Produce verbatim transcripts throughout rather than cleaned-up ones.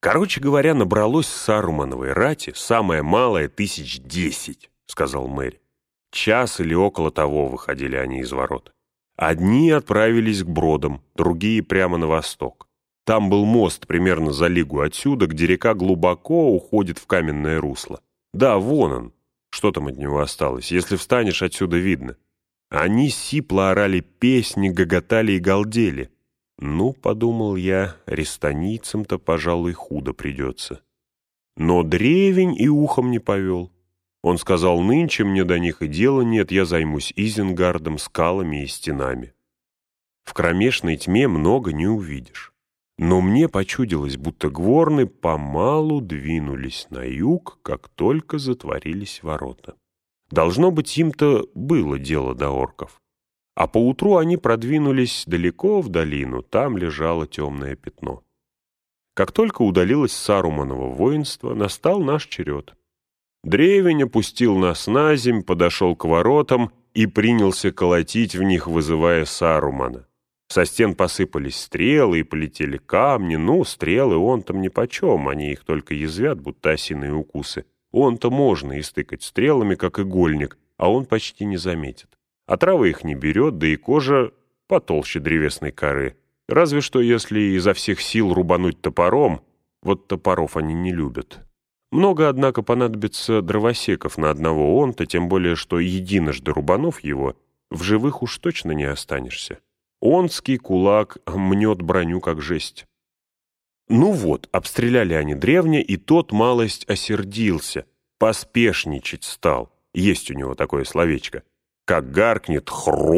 Короче говоря, набралось Сарумановой рати самое малое тысяч десять, сказал Мерри. Час или около того выходили они из ворот. Одни отправились к бродам, другие прямо на восток. Там был мост примерно за лигу отсюда, где река глубоко уходит в каменное русло. Да, вон он. Что там от него осталось? Если встанешь, отсюда видно. Они сипло орали песни, гоготали и галдели. Ну, подумал я, рестанийцам-то, пожалуй, худо придется. Но древень и ухом не повел. Он сказал, нынче мне до них и дела нет, я займусь Изенгардом, скалами и стенами. В кромешной тьме много не увидишь. Но мне почудилось, будто гворны помалу двинулись на юг, как только затворились ворота. Должно быть, им-то было дело до орков. А поутру они продвинулись далеко в долину, там лежало темное пятно. Как только удалилось Саруманово воинство, настал наш черед. Древень опустил нас на земь, подошел к воротам и принялся колотить в них, вызывая Сарумана. Со стен посыпались стрелы и полетели камни. Ну, стрелы он-то нипочем, они их только язвят, будто осиные укусы. Он-то можно истыкать стрелами, как игольник, а он почти не заметит. А трава их не берет, да и кожа потолще древесной коры. Разве что если изо всех сил рубануть топором, вот топоров они не любят. Много, однако, понадобится дровосеков на одного онта, тем более, что единожды рубанув его, в живых уж точно не останешься. Онский кулак мнет броню, как жесть. Ну вот, обстреляли они древня, и тот малость осердился, поспешничать стал. Есть у него такое словечко. Как гаркнет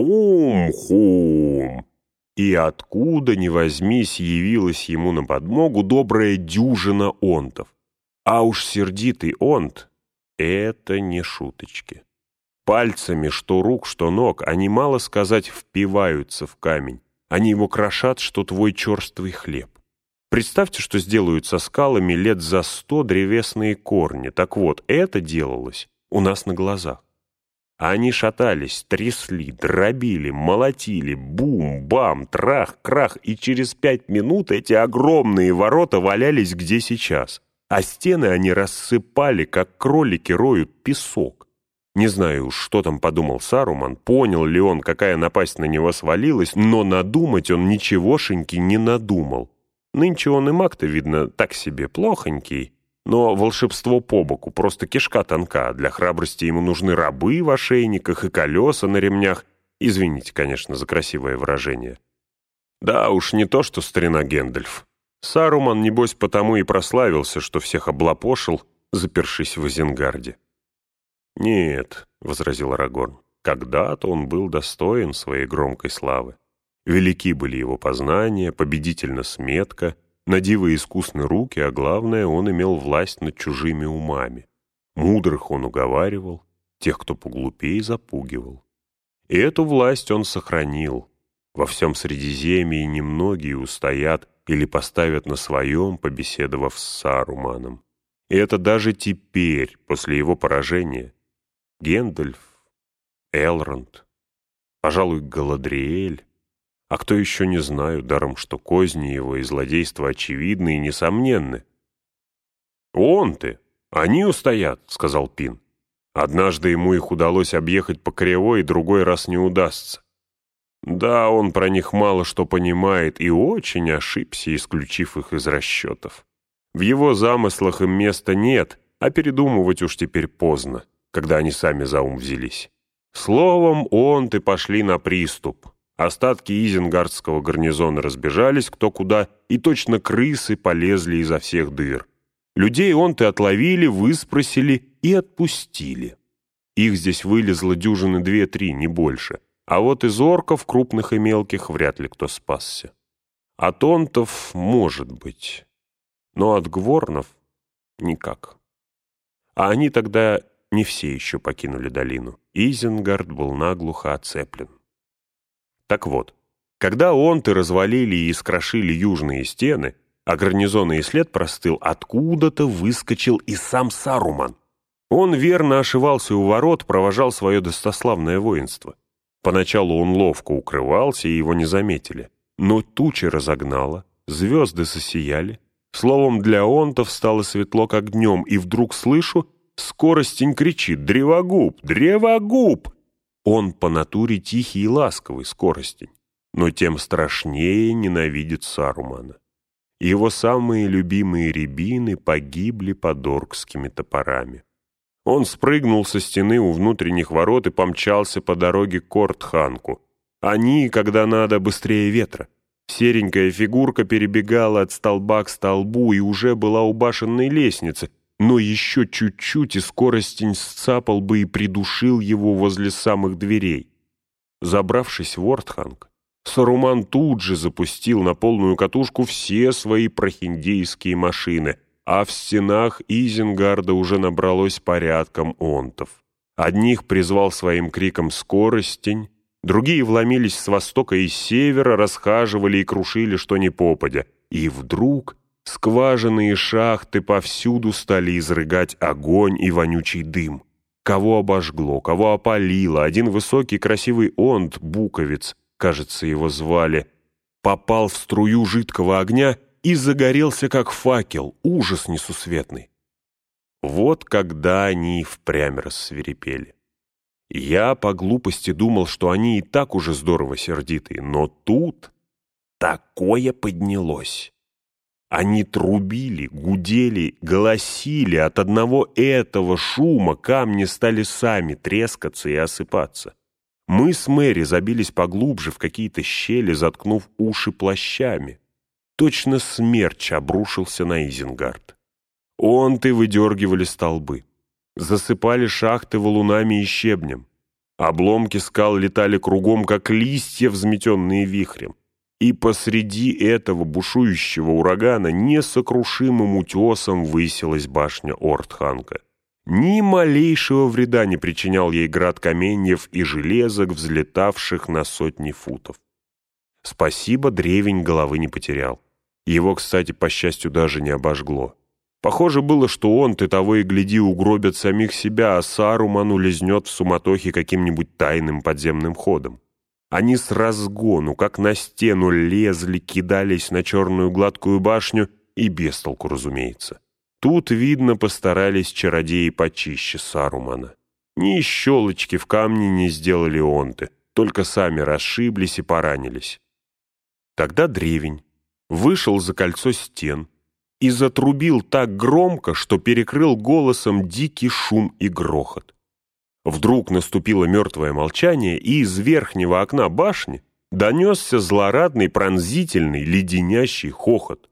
«хрум-хум», и откуда ни возьмись явилась ему на подмогу добрая дюжина онтов. А уж сердитый онт — это не шуточки. Пальцами, что рук, что ног, они, мало сказать, впиваются в камень. Они его крошат, что твой черствый хлеб. Представьте, что сделают со скалами лет за сто древесные корни. Так вот, это делалось у нас на глазах. А они шатались, трясли, дробили, молотили, бум-бам, трах-крах, и через пять минут эти огромные ворота валялись где сейчас, а стены они рассыпали, как кролики роют песок. Не знаю уж, что там подумал Саруман, понял ли он, какая напасть на него свалилась, но надумать он ничегошеньки не надумал. Нынче он и маг-то, видно, так себе плохонький. Но волшебство по боку, просто кишка тонка. Для храбрости ему нужны рабы в ошейниках и колеса на ремнях. Извините, конечно, за красивое выражение. Да уж, не то что старина Гэндальф. Саруман, небось, потому и прославился, что всех облапошил, запершись в Изенгарде. «Нет», — возразил Арагорн, — «когда-то он был достоин своей громкой славы. Велики были его познания, победительна сметка, на диво искусны руки, а главное, он имел власть над чужими умами. Мудрых он уговаривал, тех, кто поглупее, запугивал. И эту власть он сохранил. Во всем Средиземье немногие устоят или поставят на своем, побеседовав с Саруманом. И это даже теперь, после его поражения. Гэндальф, Элронд, пожалуй, Галадриэль. А кто еще, не знаю, даром что козни его и злодейства очевидны и несомненны. «Он-ты! Они устоят», — сказал Пин. «Однажды ему их удалось объехать по кривой, и другой раз не удастся. Да, он про них мало что понимает и очень ошибся, исключив их из расчетов. В его замыслах им места нет, а передумывать уж теперь поздно, когда они сами за ум взялись. Словом, он-ты пошли на приступ». Остатки изенгардского гарнизона разбежались кто куда, и точно крысы полезли изо всех дыр. Людей онты отловили, выспросили и отпустили. Их здесь вылезло дюжины две-три, не больше. А вот из орков, крупных и мелких, вряд ли кто спасся. От онтов, может быть, но от гворнов никак. А они тогда не все еще покинули долину. Изенгард был наглухо оцеплен. Так вот, когда онты развалили и искрошили южные стены, а гарнизонный след простыл, откуда-то выскочил и сам Саруман. Он верно ошивался у ворот, провожал свое достославное воинство. Поначалу он ловко укрывался, и его не заметили. Но тучи разогнало, звезды засияли, Словом, для онтов стало светло как днем, и вдруг слышу, Скоростень кричит: «Древогуб! Древогуб!» Он по натуре тихий и ласковый, Скоростень, но тем страшнее ненавидит Сарумана. Его самые любимые рябины погибли под оркскими топорами. Он спрыгнул со стены у внутренних ворот и помчался по дороге к Кортханку. Они, когда надо, быстрее ветра. Серенькая фигурка перебегала от столба к столбу и уже была у башенной лестницы, но еще чуть-чуть, и Скоростень сцапал бы и придушил его возле самых дверей. Забравшись в Ортханг, Саруман тут же запустил на полную катушку все свои прохиндейские машины, а в стенах Изенгарда уже набралось порядком онтов. Одних призвал своим криком Скоростень, другие вломились с востока и с севера, расхаживали и крушили что ни попадя. И вдруг скважины и шахты повсюду стали изрыгать огонь и вонючий дым. Кого обожгло, кого опалило. Один высокий красивый онт, буковец, кажется, его звали, попал в струю жидкого огня и загорелся, как факел, ужас несусветный. Вот когда они впрямь рассвирепели. Я по глупости думал, что они и так уже здорово сердитые, но тут такое поднялось. Они трубили, гудели, голосили. От одного этого шума камни стали сами трескаться и осыпаться. Мы с Мэри забились поглубже в какие-то щели, заткнув уши плащами. Точно смерч обрушился на Изенгард. Онты выдергивали столбы, засыпали шахты валунами и щебнем. Обломки скал летали кругом, как листья, взметенные вихрем. И посреди этого бушующего урагана несокрушимым утесом высилась башня Ортханка. Ни малейшего вреда не причинял ей град каменьев и железок, взлетавших на сотни футов. Спасибо, древень головы не потерял. Его, кстати, по счастью, даже не обожгло. Похоже было, что онты того и гляди угробят самих себя, а Саруман лизнет в суматохе каким-нибудь тайным подземным ходом. Они с разгону, как на стену, лезли, кидались на черную гладкую башню, и без толку, разумеется. Тут, видно, постарались чародеи почище Сарумана. Ни щелочки в камне не сделали онты, только сами расшиблись и поранились. Тогда древень вышел за кольцо стен и затрубил так громко, что перекрыл голосом дикий шум и грохот. Вдруг наступило мертвое молчание, и из верхнего окна башни донесся злорадный, пронзительный, леденящий хохот.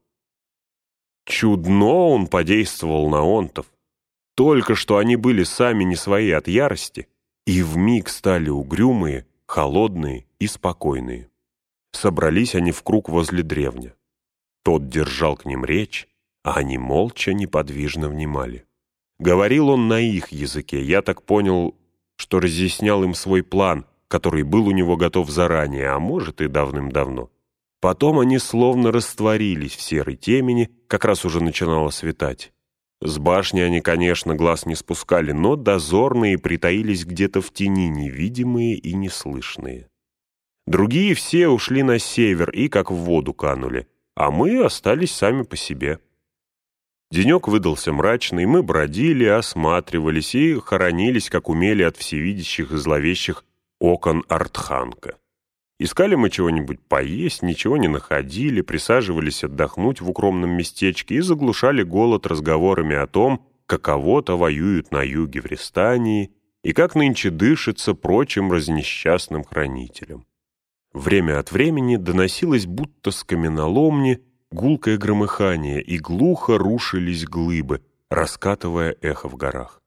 Чудно он подействовал на онтов. Только что они были сами не свои от ярости, и вмиг стали угрюмые, холодные и спокойные. Собрались они в круг возле древня. Тот держал к ним речь, а они молча, неподвижно внимали. Говорил он на их языке, я так понял, что разъяснял им свой план, который был у него готов заранее, а может и давным-давно. Потом они словно растворились в серой темени, как раз уже начинало светать. С башни они, конечно, глаз не спускали, но дозорные притаились где-то в тени, невидимые и неслышные. Другие все ушли на север и как в воду канули, а мы остались сами по себе. Денек выдался мрачный, мы бродили, осматривались и хоронились, как умели, от всевидящих и зловещих окон Ортханка. Искали мы чего-нибудь поесть, ничего не находили, присаживались отдохнуть в укромном местечке и заглушали голод разговорами о том, каково-то воюют на юге в Рестании и как нынче дышится прочим разнесчастным хранителям. Время от времени доносилось будто с каменоломни гулкое громыхание, и глухо рушились глыбы, раскатывая эхо в горах.